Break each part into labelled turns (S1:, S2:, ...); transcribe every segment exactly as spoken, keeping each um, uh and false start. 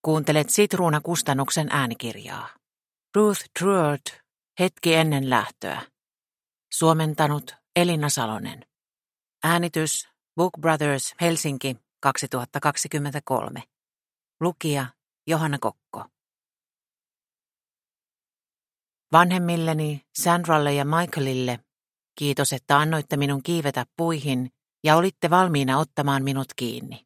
S1: Kuuntelet Sitruuna-kustannuksen äänikirjaa. Ruth Truord, hetki ennen lähtöä. Suomentanut Elina Salonen. Äänitys Book Brothers Helsinki kaksituhattakaksikymmentäkolme. Lukija Johanna Kokko. Vanhemmilleni, Sandralle ja Michaelille, kiitos, että annoitte minun kiivetä puihin ja olitte valmiina ottamaan minut kiinni.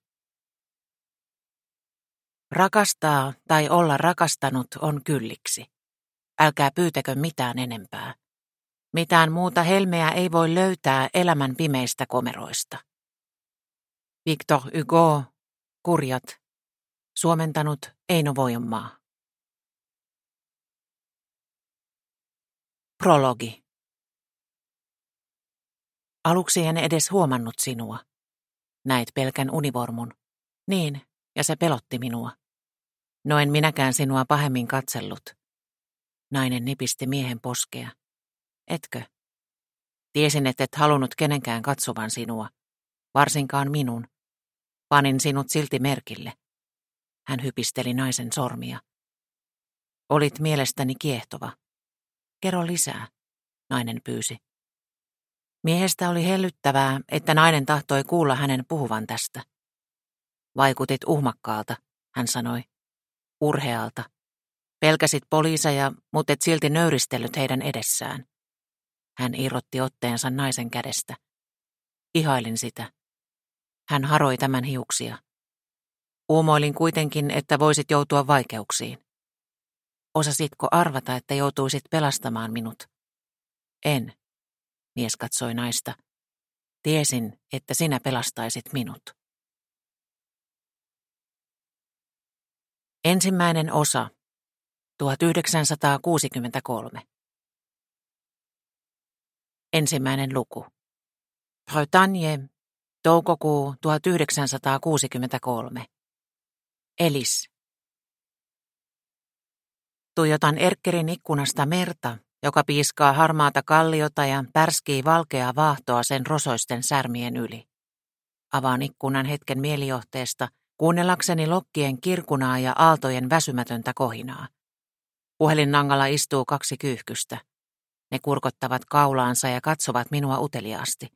S1: Rakastaa tai olla rakastanut on kylliksi. Älkää pyytäkö mitään enempää. Mitään muuta helmeä ei voi löytää elämän pimeistä komeroista. Victor Hugo, Kurjat. Suomentanut Eino Voijonmaa. Prologi. Aluksi en edes huomannut sinua. Näit pelkän univormun. Niin, ja se pelotti minua. No en minäkään sinua pahemmin katsellut. Nainen nipisti miehen poskea. Etkö? Tiesin, et et halunnut kenenkään katsovan sinua, varsinkaan minun. Panin sinut silti merkille. Hän hypisteli naisen sormia. Olit mielestäni kiehtova. Kerro lisää, nainen pyysi. Miehestä oli hellyttävää, että nainen tahtoi kuulla hänen puhuvan tästä. Vaikutit uhmakkaalta, hän sanoi. Urhealta. Pelkäsit poliiseja, mutta et silti nöyristellyt heidän edessään. Hän irrotti otteensa naisen kädestä. Ihailin sitä. Hän haroi tämän hiuksia. Uumoilin kuitenkin, että voisit joutua vaikeuksiin. Osasitko arvata, että joutuisit pelastamaan minut? En. Mies katsoi naista. Tiesin, että sinä pelastaisit minut. Ensimmäinen osa. tuhatyhdeksänsataakuusikymmentäkolme. Ensimmäinen luku. Bretagne, toukokuu tuhatyhdeksänsataakuusikymmentäkolme. Elis. Tuijotan Erkkerin ikkunasta merta, joka piiskaa harmaata kalliota ja pärskii valkeaa vaahtoa sen rosoisten särmien yli. Avaan ikkunan hetken mielijohteesta, kuunnellakseni lokkien kirkunaa ja aaltojen väsymätöntä kohinaa. Puhelinnangalla istuu kaksi kyyhkystä. Ne kurkottavat kaulaansa ja katsovat minua uteliaasti.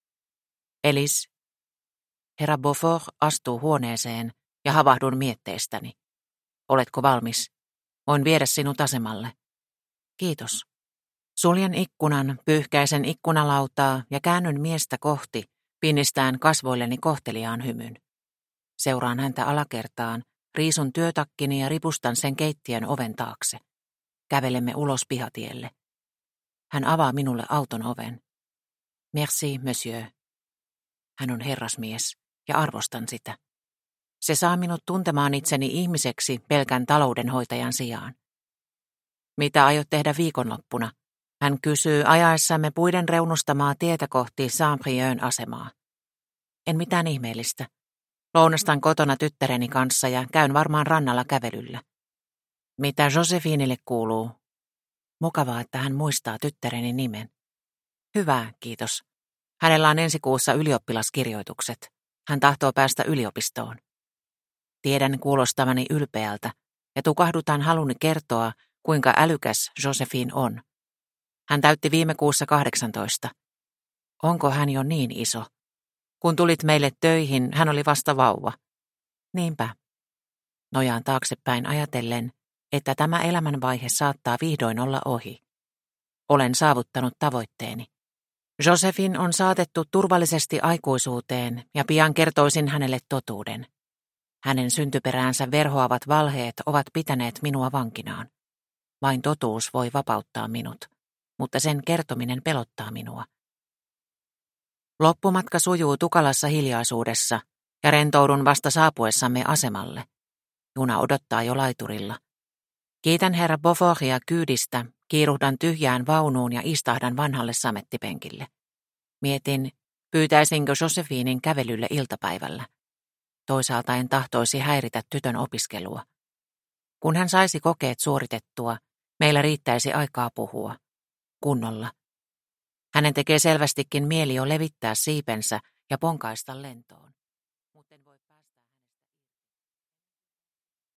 S1: Elis. Herra Beaufort astuu huoneeseen ja havahdun mietteistäni. Oletko valmis? Voin viedä sinut asemalle. Kiitos. Suljen ikkunan, pyyhkäisen ikkunalautaa ja käännyn miestä kohti, pinnistään kasvoilleni kohteliaan hymyn. Seuraan häntä alakertaan, riisun työtakkini ja ripustan sen keittiön oven taakse. Kävelemme ulos pihatielle. Hän avaa minulle auton oven. Merci, monsieur. Hän on herrasmies ja arvostan sitä. Se saa minut tuntemaan itseni ihmiseksi pelkän taloudenhoitajan sijaan. Mitä aiot tehdä viikonloppuna? Hän kysyy ajaessamme puiden reunustamaa tietä kohti Saint-Brieux'n asemaa. En mitään ihmeellistä. Lounastan kotona tyttäreni kanssa ja käyn varmaan rannalla kävelyllä. Mitä Josephinelle kuuluu? Mukavaa, että hän muistaa tyttäreni nimen. Hyvä, kiitos. Hänellä on ensi kuussa ylioppilaskirjoitukset. Hän tahtoo päästä yliopistoon. Tiedän kuulostavani ylpeältä ja tukahdutan haluni kertoa, kuinka älykäs Josephine on. Hän täytti viime kuussa kahdeksantoista. Onko hän jo niin iso? Kun tulit meille töihin, hän oli vasta vauva. Niinpä. Nojaan taaksepäin ajatellen, että tämä elämänvaihe saattaa vihdoin olla ohi. Olen saavuttanut tavoitteeni. Josephine on saatettu turvallisesti aikuisuuteen ja pian kertoisin hänelle totuuden. Hänen syntyperäänsä verhoavat valheet ovat pitäneet minua vankinaan. Vain totuus voi vapauttaa minut, mutta sen kertominen pelottaa minua. Loppumatka sujuu tukalassa hiljaisuudessa ja rentoudun vasta saapuessamme asemalle. Juna odottaa jo laiturilla. Kiitän herra Beaufortia kyydistä, kiiruhdan tyhjään vaunuun ja istahdan vanhalle samettipenkille. Mietin, pyytäisinkö Josephinin kävelylle iltapäivällä. Toisaalta en tahtoisi häiritä tytön opiskelua. Kun hän saisi kokeet suoritettua, meillä riittäisi aikaa puhua. Kunnolla. Hänen tekee selvästikin mieli jo levittää siipensä ja ponkaista lentoon.